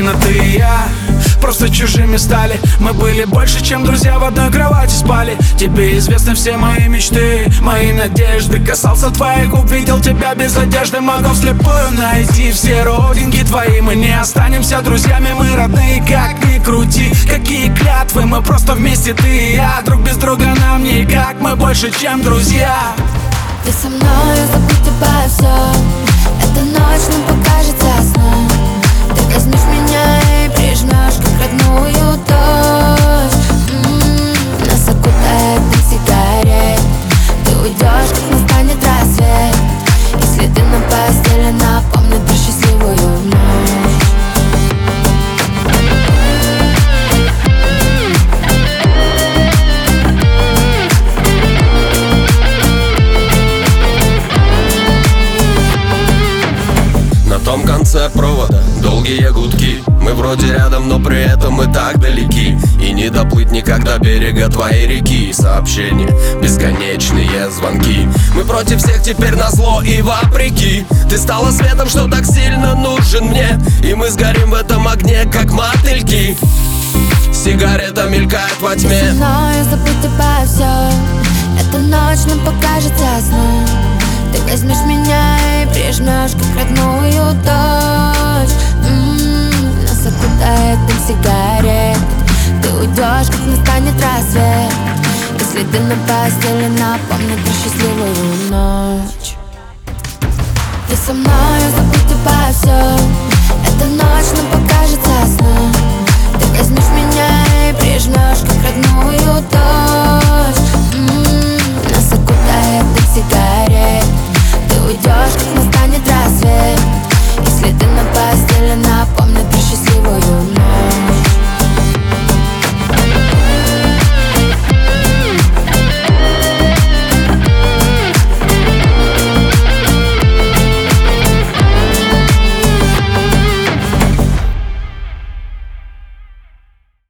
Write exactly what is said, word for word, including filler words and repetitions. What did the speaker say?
словно ты и я просто чужими стали. Мы были больше, чем друзья, в одной кровати спали. Тебе известны все мои мечты, мои надежды. Касался твоих губ, видел тебя без одежды. Могу вслепую найти все родинки твои. Мы не останемся друзьями, мы родные, как ни крути. Какие клятвы, мы просто вместе, ты и я. Друг без друга нам никак, мы больше, чем друзья. Ты со мной, забудь обо всем. Эта ночь нам покажется сном. Ты возьмешь меня и прижмешь, как родную дочь. М-м-м, нас окутает дым сигарет. Ты уйдешь, как настанет рассвет. И следы на постели напомнят про счастливую ночь. На том конце провода долгие гудки. Мы вроде рядом, но при этом мы так далеки. И не доплыть никогда берега твоей реки. Сообщения, бесконечные звонки. Мы против всех теперь назло и вопреки. Ты стала светом, что так сильно нужен мне. И мы сгорим в этом огне, как мотыльки. Сигарета мелькает во тьме. Ты со мной, забудь обо всем. Эта ночь нам покажется сном. Ты возьмешь меня и прижмешь, как родную дочь. М-м-м, нас окутает дым сигарет. Ты уйдешь, как настанет рассвет. И следы на постели напомнят про счастливую ночь. Ты со мной, забудь обо всем. Эта ночь нам покажется сном. Ты возьмешь меня и прижмешь, как родную